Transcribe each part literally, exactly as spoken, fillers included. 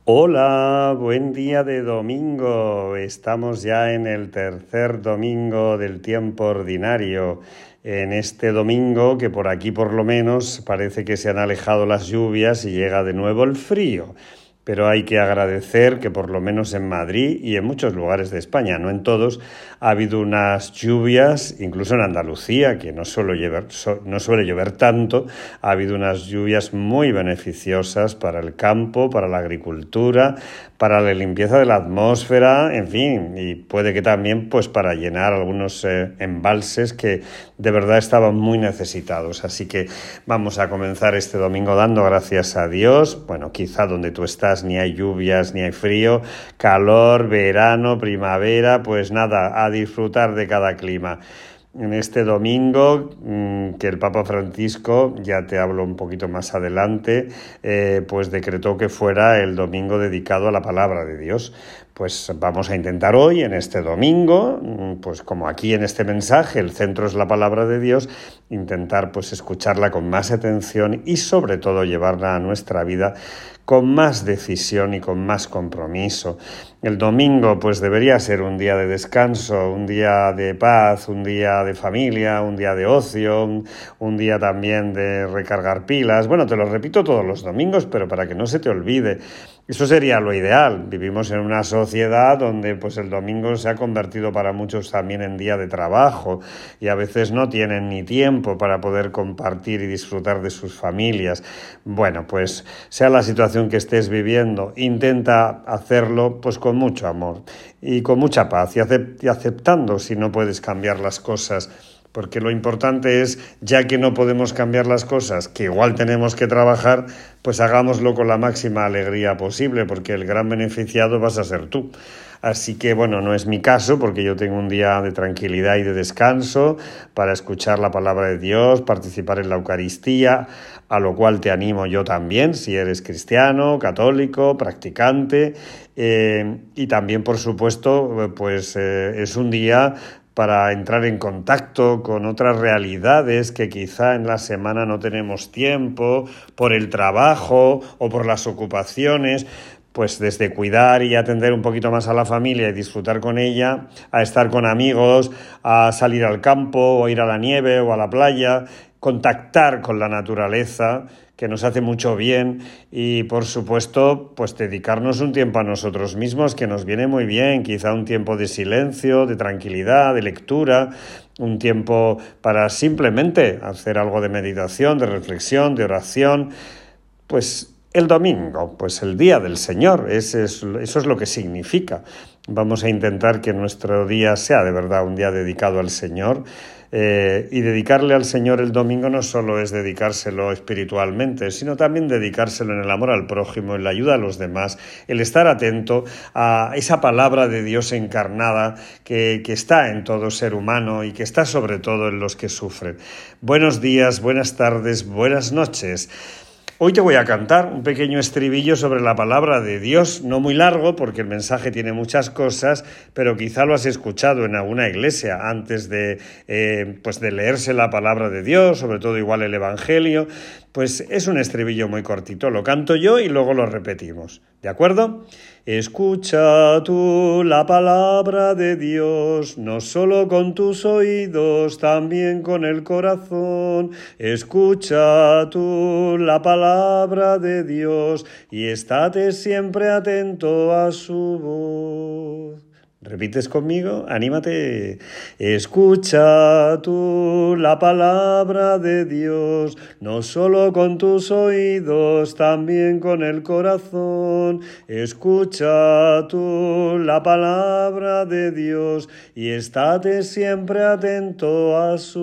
Hola, buen día de domingo. Estamos ya en el tercer domingo del tiempo ordinario. En este domingo, que por aquí por lo menos parece que se han alejado las lluvias y llega de nuevo el frío. Pero hay que agradecer que por lo menos en Madrid y en muchos lugares de España, no en todos, ha habido unas lluvias, incluso en Andalucía, que no suele llover, no suele llover tanto, ha habido unas lluvias muy beneficiosas para el campo, para la agricultura, para la limpieza de la atmósfera, en fin, y puede que también pues para llenar algunos eh, embalses que de verdad estaban muy necesitados. Así que vamos a comenzar este domingo dando gracias a Dios. Bueno, quizá donde tú estás ni hay lluvias, ni hay frío, calor, verano, primavera, pues nada, a disfrutar de cada clima. En este domingo, que el Papa Francisco, ya te hablo un poquito más adelante, eh, pues decretó que fuera el domingo dedicado a la palabra de Dios. Pues vamos a intentar hoy, en este domingo, pues como aquí en este mensaje, el centro es la palabra de Dios, intentar pues escucharla con más atención y sobre todo llevarla a nuestra vida con más decisión y con más compromiso. El domingo pues debería ser un día de descanso, un día de paz, un día de familia, un día de ocio, un, un día también de recargar pilas. Bueno, te lo repito todos los domingos, pero para que no se te olvide. Eso sería lo ideal. Vivimos en una sociedad donde pues el domingo se ha convertido para muchos también en día de trabajo y a veces no tienen ni tiempo para poder compartir y disfrutar de sus familias. Bueno, pues sea la situación que estés viviendo, intenta hacerlo pues con mucho amor y con mucha paz y, acept- y aceptando si no puedes cambiar las cosas. Porque lo importante es, ya que no podemos cambiar las cosas, que igual tenemos que trabajar, pues hagámoslo con la máxima alegría posible, porque el gran beneficiado vas a ser tú. Así que, bueno, no es mi caso, porque yo tengo un día de tranquilidad y de descanso para escuchar la palabra de Dios, participar en la Eucaristía, a lo cual te animo yo también, si eres cristiano, católico, practicante, eh, y también, por supuesto, pues eh, es un día para entrar en contacto con otras realidades que quizá en la semana no tenemos tiempo, por el trabajo o por las ocupaciones, pues desde cuidar y atender un poquito más a la familia y disfrutar con ella, a estar con amigos, a salir al campo o ir a la nieve o a la playa, contactar con la naturaleza, que nos hace mucho bien y, por supuesto, pues dedicarnos un tiempo a nosotros mismos, que nos viene muy bien, quizá un tiempo de silencio, de tranquilidad, de lectura, un tiempo para simplemente hacer algo de meditación, de reflexión, de oración, pues el domingo, pues el día del Señor, ese es, eso es lo que significa. Vamos a intentar que nuestro día sea de verdad un día dedicado al Señor. Eh, y dedicarle al Señor el domingo no solo es dedicárselo espiritualmente, sino también dedicárselo en el amor al prójimo, en la ayuda a los demás, el estar atento a esa palabra de Dios encarnada que, que está en todo ser humano y que está sobre todo en los que sufren. Buenos días, buenas tardes, buenas noches. Hoy te voy a cantar un pequeño estribillo sobre la palabra de Dios, no muy largo porque el mensaje tiene muchas cosas, pero quizá lo has escuchado en alguna iglesia antes de, eh, pues de leerse la palabra de Dios, sobre todo igual el Evangelio. Pues es un estribillo muy cortito, lo canto yo y luego lo repetimos, ¿de acuerdo? Escucha tú la palabra de Dios, no solo con tus oídos, también con el corazón. Escucha tú la palabra de Dios y estate siempre atento a su voz. ¿Repites conmigo? Anímate. Escucha tú la palabra de Dios, no solo con tus oídos, también con el corazón. Escucha tú la palabra de Dios y estate siempre atento a su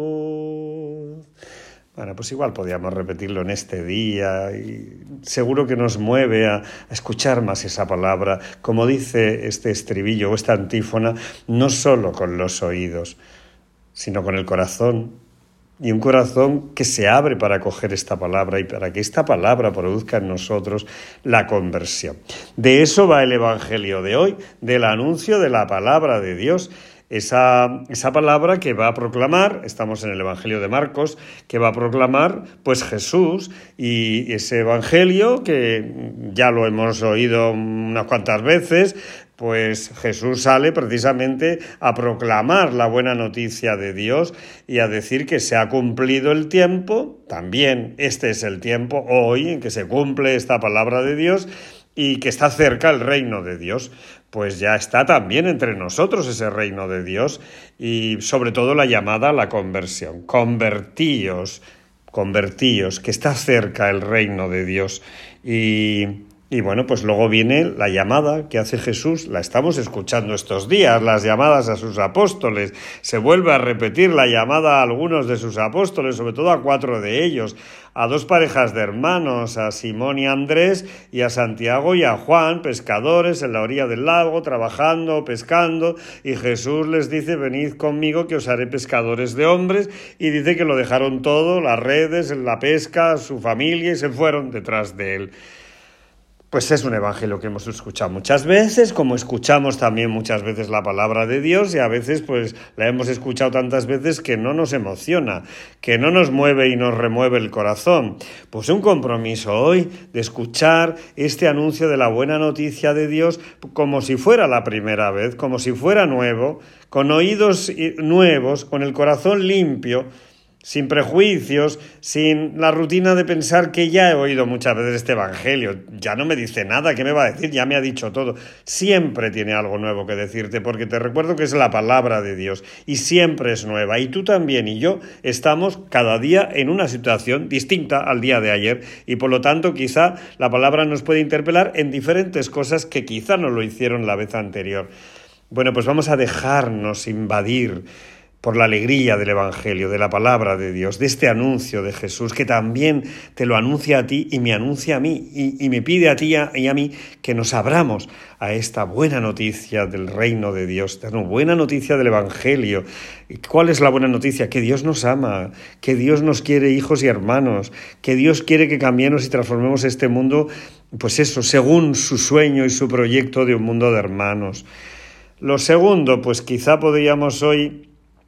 voz. Bueno, pues igual podríamos repetirlo en este día y seguro que nos mueve a, a escuchar más esa palabra, como dice este estribillo o esta antífona, no solo con los oídos, sino con el corazón. Y un corazón que se abre para acoger esta palabra y para que esta palabra produzca en nosotros la conversión. De eso va el Evangelio de hoy, del anuncio de la palabra de Dios. Esa, esa palabra que va a proclamar, estamos en el Evangelio de Marcos, que va a proclamar pues Jesús, y ese Evangelio que ya lo hemos oído unas cuantas veces, pues Jesús sale precisamente a proclamar la buena noticia de Dios y a decir que se ha cumplido el tiempo, también este es el tiempo hoy en que se cumple esta palabra de Dios y que está cerca el reino de Dios. Pues ya está también entre nosotros ese reino de Dios y sobre todo la llamada a la conversión. Convertíos, convertíos, que está cerca el reino de Dios. Y... Y bueno, pues luego viene la llamada que hace Jesús, la estamos escuchando estos días, las llamadas a sus apóstoles, se vuelve a repetir la llamada a algunos de sus apóstoles, sobre todo a cuatro de ellos, a dos parejas de hermanos, a Simón y Andrés, y a Santiago y a Juan, pescadores en la orilla del lago, trabajando, pescando, y Jesús les dice, venid conmigo que os haré pescadores de hombres, y dice que lo dejaron todo, las redes, la pesca, su familia, y se fueron detrás de él. Pues es un evangelio que hemos escuchado muchas veces, como escuchamos también muchas veces la palabra de Dios y a veces pues la hemos escuchado tantas veces que no nos emociona, que no nos mueve y nos remueve el corazón. Pues un compromiso hoy de escuchar este anuncio de la buena noticia de Dios como si fuera la primera vez, como si fuera nuevo, con oídos nuevos, con el corazón limpio, sin prejuicios, sin la rutina de pensar que ya he oído muchas veces este evangelio, ya no me dice nada, ¿qué me va a decir? Ya me ha dicho todo. Siempre tiene algo nuevo que decirte, porque te recuerdo que es la palabra de Dios y siempre es nueva. Y tú también y yo estamos cada día en una situación distinta al día de ayer y por lo tanto quizá la palabra nos puede interpelar en diferentes cosas que quizá no lo hicieron la vez anterior. Bueno, pues vamos a dejarnos invadir por la alegría del Evangelio, de la palabra de Dios, de este anuncio de Jesús, que también te lo anuncia a ti y me anuncia a mí, y, y me pide a ti y a mí que nos abramos a esta buena noticia del reino de Dios, esta buena noticia del Evangelio. ¿Y cuál es la buena noticia? Que Dios nos ama, que Dios nos quiere hijos y hermanos, que Dios quiere que cambiemos y transformemos este mundo, pues eso, según su sueño y su proyecto de un mundo de hermanos. Lo segundo, pues quizá podríamos hoy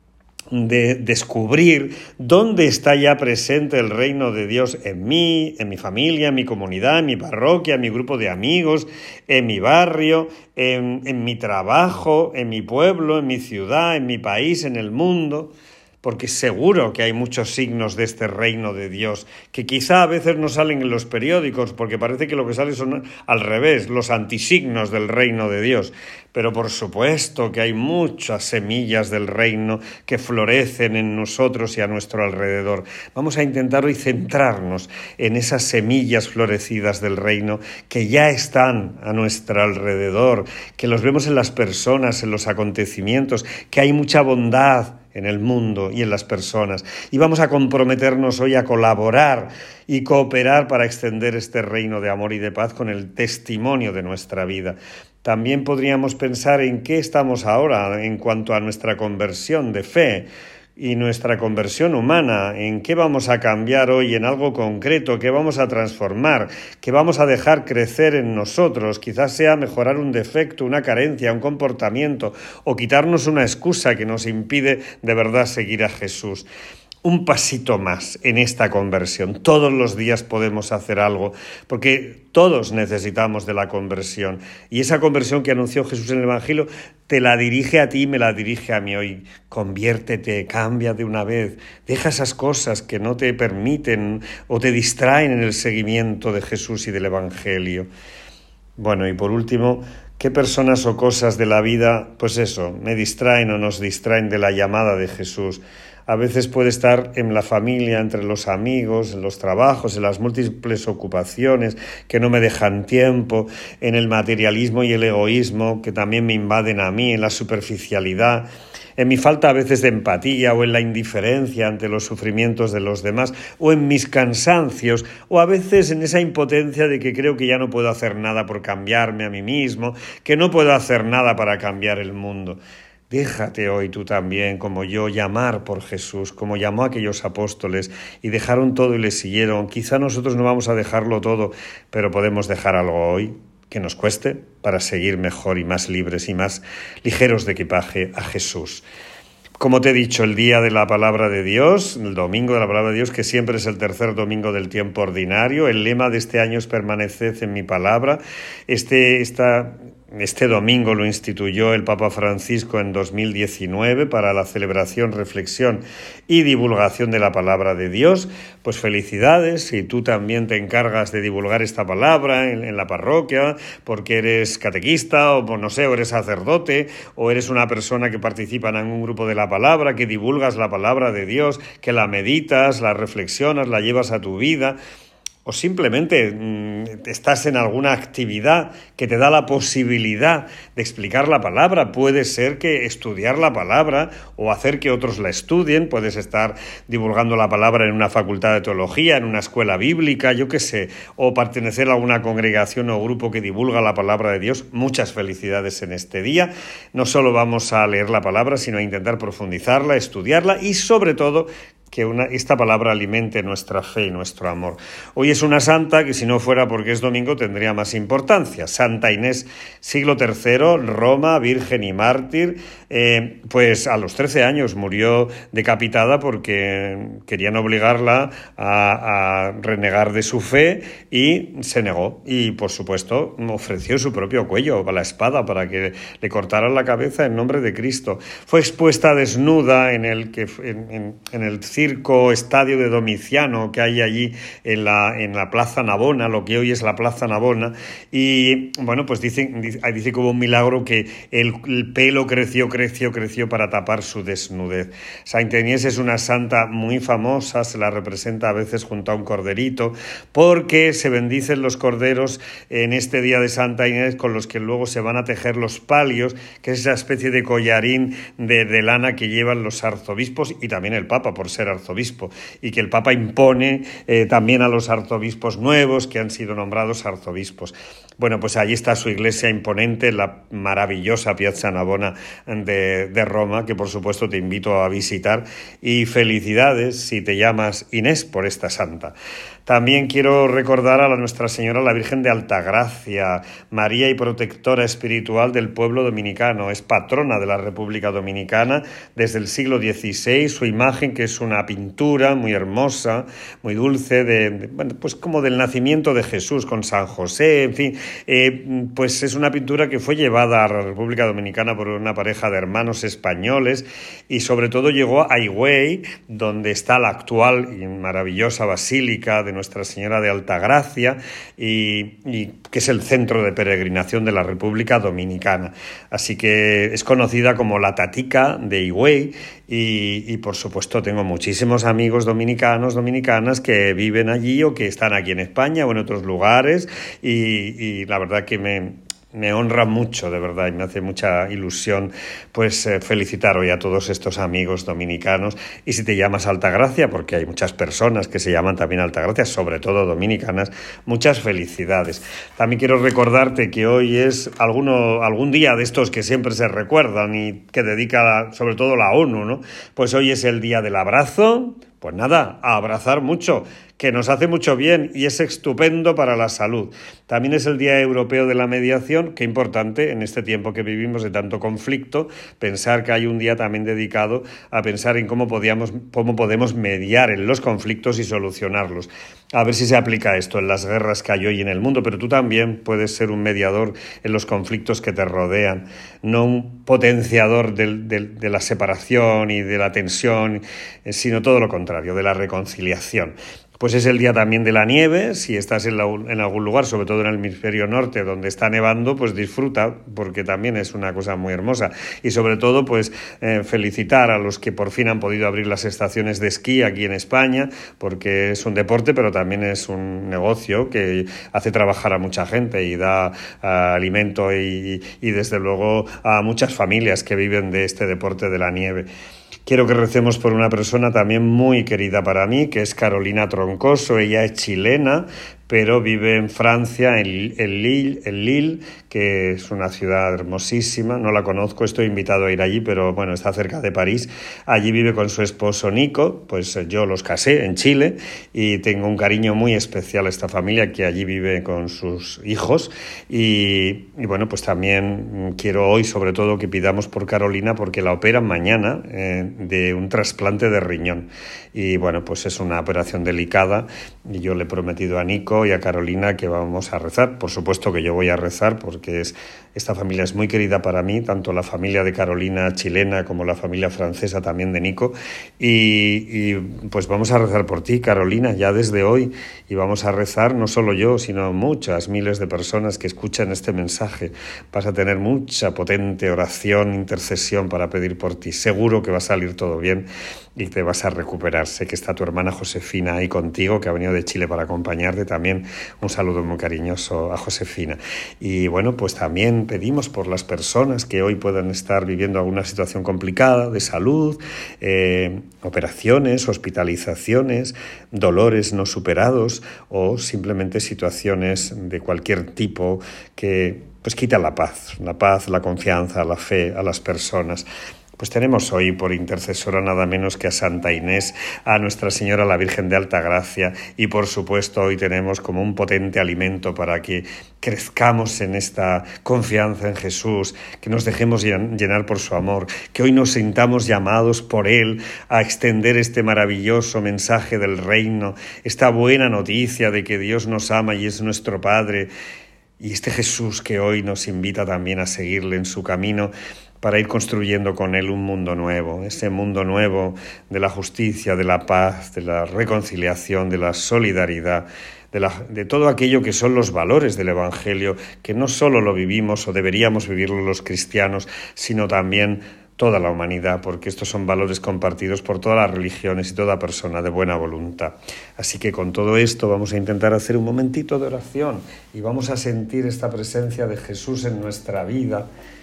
de descubrir dónde está ya presente el reino de Dios en mí, en mi familia, en mi comunidad, en mi parroquia, en mi grupo de amigos, en mi barrio, en, en mi trabajo, en mi pueblo, en mi ciudad, en mi país, en el mundo. Porque seguro que hay muchos signos de este reino de Dios, que quizá a veces no salen en los periódicos, porque parece que lo que sale son al revés, los antisignos del reino de Dios. Pero por supuesto que hay muchas semillas del reino que florecen en nosotros y a nuestro alrededor. Vamos a intentar hoy centrarnos en esas semillas florecidas del reino que ya están a nuestro alrededor, que los vemos en las personas, en los acontecimientos, que hay mucha bondad en el mundo y en las personas. Y vamos a comprometernos hoy a colaborar y cooperar para extender este reino de amor y de paz con el testimonio de nuestra vida. También podríamos pensar en qué estamos ahora en cuanto a nuestra conversión de fe y nuestra conversión humana, en qué vamos a cambiar hoy en algo concreto, qué vamos a transformar, qué vamos a dejar crecer en nosotros, quizás sea mejorar un defecto, una carencia, un comportamiento o quitarnos una excusa que nos impide de verdad seguir a Jesús. Un pasito más en esta conversión. Todos los días podemos hacer algo, porque todos necesitamos de la conversión. Y esa conversión que anunció Jesús en el Evangelio te la dirige a ti y me la dirige a mí hoy. Conviértete, cambia de una vez. Deja esas cosas que no te permiten o te distraen en el seguimiento de Jesús y del Evangelio. Bueno, y por último, ¿qué personas o cosas de la vida, pues eso, me distraen o nos distraen de la llamada de Jesús? A veces puede estar en la familia, entre los amigos, en los trabajos, en las múltiples ocupaciones que no me dejan tiempo, en el materialismo y el egoísmo que también me invaden a mí, en la superficialidad, en mi falta a veces de empatía o en la indiferencia ante los sufrimientos de los demás o en mis cansancios o a veces en esa impotencia de que creo que ya no puedo hacer nada por cambiarme a mí mismo, que no puedo hacer nada para cambiar el mundo. Déjate hoy tú también, como yo, llamar por Jesús, como llamó a aquellos apóstoles y dejaron todo y le siguieron. Quizá nosotros no vamos a dejarlo todo, pero podemos dejar algo hoy que nos cueste para seguir mejor y más libres y más ligeros de equipaje a Jesús. Como te he dicho, el día de la palabra de Dios, el domingo de la palabra de Dios, que siempre es el tercer domingo del tiempo ordinario. El lema de este año es permaneced en mi palabra. Este, esta, este domingo lo instituyó el Papa Francisco en dos mil diecinueve para la celebración, reflexión y divulgación de la palabra de Dios. Pues felicidades, si tú también te encargas de divulgar esta palabra en, en la parroquia, porque eres catequista o no sé, o eres sacerdote, o eres una persona que participa en un grupo de la palabra, que divulgas la palabra de Dios, que la meditas, la reflexionas, la llevas a tu vida, o simplemente mmm, estás en alguna actividad que te da la posibilidad de explicar la palabra. Puede ser que estudiar la palabra o hacer que otros la estudien, puedes estar divulgando la palabra en una facultad de teología, en una escuela bíblica, yo qué sé, o pertenecer a alguna congregación o grupo que divulga la palabra de Dios. Muchas felicidades en este día. No solo vamos a leer la palabra, sino a intentar profundizarla, estudiarla y sobre todo que una, esta palabra alimente nuestra fe y nuestro amor. Hoy es una santa que si no fuera porque es domingo tendría más importancia. Santa Inés, siglo tercero, Roma, virgen y mártir. Eh, pues a los trece años murió decapitada porque querían obligarla a, a renegar de su fe y se negó. Y por supuesto ofreció su propio cuello a la espada para que le cortaran la cabeza en nombre de Cristo. Fue expuesta desnuda en el, que, en, en, en el circo estadio de Domiciano que hay allí en la, en la Plaza Navona, lo que hoy es la Plaza Navona, y bueno, pues dicen, dice, dice que hubo un milagro que el, el pelo creció, creció, creció para tapar su desnudez. Santa Inés es una santa muy famosa, se la representa a veces junto a un corderito, porque se bendicen los corderos en este día de Santa Inés con los que luego se van a tejer los palios, que es esa especie de collarín de, de lana que llevan los arzobispos y también el Papa, por ser arzobispo, y que el Papa impone eh, también a los arzobispos nuevos que han sido nombrados arzobispos. Bueno, pues allí está su iglesia imponente, la maravillosa Piazza Navona de, de Roma, que por supuesto te invito a visitar, y felicidades si te llamas Inés por esta santa. También quiero recordar a la Nuestra Señora, la Virgen de Altagracia, María y protectora espiritual del pueblo dominicano. Es patrona de la República Dominicana desde el siglo dieciséis. Su imagen, que es una pintura muy hermosa, muy dulce, de, de, bueno, pues como del nacimiento de Jesús con San José, en fin, eh, pues es una pintura que fue llevada a la República Dominicana por una pareja de hermanos españoles y sobre todo llegó a Higüey, donde está la actual y maravillosa basílica de Nuestra Señora de Altagracia, y, y que es el centro de peregrinación de la República Dominicana. Así que es conocida como la Tatica de Higüey y, y por supuesto tengo muchísimos amigos dominicanos, dominicanas que viven allí o que están aquí en España o en otros lugares y, y la verdad que me... Me honra mucho, de verdad, y me hace mucha ilusión pues eh, felicitar hoy a todos estos amigos dominicanos. Y si te llamas Altagracia, porque hay muchas personas que se llaman también Altagracia, sobre todo dominicanas, muchas felicidades. También quiero recordarte que hoy es alguno, algún día de estos que siempre se recuerdan y que dedica sobre todo la ONU, ¿no? Pues hoy es el día del abrazo. Pues nada, a abrazar mucho, que nos hace mucho bien y es estupendo para la salud. También es el Día Europeo de la Mediación, qué importante en este tiempo que vivimos de tanto conflicto, pensar que hay un día también dedicado a pensar en cómo, podíamos, cómo podemos mediar en los conflictos y solucionarlos. A ver si se aplica esto en las guerras que hay hoy en el mundo, pero tú también puedes ser un mediador en los conflictos que te rodean, no un potenciador del, del, de la separación y de la tensión, sino todo lo contrario, de la reconciliación. Pues es el día también de la nieve. Si estás en, la, en algún lugar, sobre todo en el hemisferio norte, donde está nevando, pues disfruta, porque también es una cosa muy hermosa. Y sobre todo, pues eh, felicitar a los que por fin han podido abrir las estaciones de esquí aquí en España, porque es un deporte, pero también es un negocio que hace trabajar a mucha gente y da uh, alimento y, y, desde luego, a muchas familias que viven de este deporte de la nieve. Quiero que recemos por una persona también muy querida para mí, que es Carolina Troncoso. Ella es chilena, pero vive en Francia, en, en, Lille, en Lille, que es una ciudad hermosísima. No la conozco, estoy invitado a ir allí, pero bueno, está cerca de París. Allí vive con su esposo Nico, pues yo los casé en Chile y tengo un cariño muy especial a esta familia que allí vive con sus hijos. Y, y bueno, pues también quiero hoy sobre todo que pidamos por Carolina porque la operan mañana eh, de un trasplante de riñón. Y bueno, pues es una operación delicada y yo le he prometido a Nico y a Carolina que vamos a rezar. Por supuesto que yo voy a rezar porque es, esta familia es muy querida para mí, tanto la familia de Carolina chilena como la familia francesa también de Nico. Y, y pues vamos a rezar por ti, Carolina, ya desde hoy. Y vamos a rezar no solo yo, sino muchas miles de personas que escuchan este mensaje. Vas a tener mucha potente oración, intercesión para pedir por ti. Seguro que va a salir todo bien y te vas a recuperar. Sé que está tu hermana Josefina ahí contigo, que ha venido de Chile para acompañarte. También un saludo muy cariñoso a Josefina. Y bueno, pues también pedimos por las personas que hoy puedan estar viviendo alguna situación complicada de salud, eh, operaciones, hospitalizaciones, dolores no superados o simplemente situaciones de cualquier tipo que pues quita la paz, la paz, la confianza, la fe a las personas. Pues tenemos hoy por intercesora nada menos que a Santa Inés, a Nuestra Señora la Virgen de Alta Gracia y por supuesto hoy tenemos como un potente alimento para que crezcamos en esta confianza en Jesús, que nos dejemos llenar por su amor, que hoy nos sintamos llamados por Él a extender este maravilloso mensaje del reino, esta buena noticia de que Dios nos ama y es nuestro Padre, y este Jesús que hoy nos invita también a seguirle en su camino, para ir construyendo con Él un mundo nuevo, ese mundo nuevo de la justicia, de la paz, de la reconciliación, de la solidaridad, de, la, de todo aquello que son los valores del Evangelio, que no solo lo vivimos o deberíamos vivirlo los cristianos, sino también toda la humanidad, porque estos son valores compartidos por todas las religiones y toda persona de buena voluntad. Así que con todo esto vamos a intentar hacer un momentito de oración y vamos a sentir esta presencia de Jesús en nuestra vida.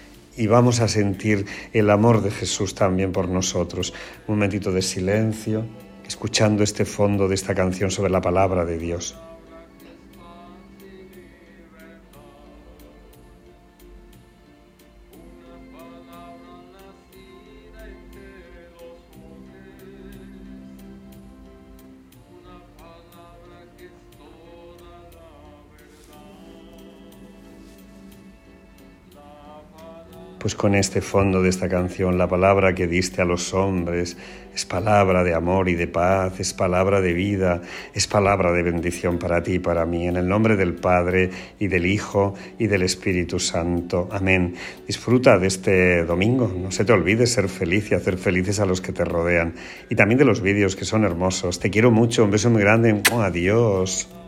Y vamos a sentir el amor de Jesús también por nosotros. Un momentito de silencio, escuchando este fondo de esta canción sobre la palabra de Dios. Pues con este fondo de esta canción, la palabra que diste a los hombres es palabra de amor y de paz, es palabra de vida, es palabra de bendición para ti y para mí. En el nombre del Padre y del Hijo y del Espíritu Santo. Amén. Disfruta de este domingo. No se te olvide ser feliz y hacer felices a los que te rodean. Y también de los vídeos que son hermosos. Te quiero mucho. Un beso muy grande. Adiós.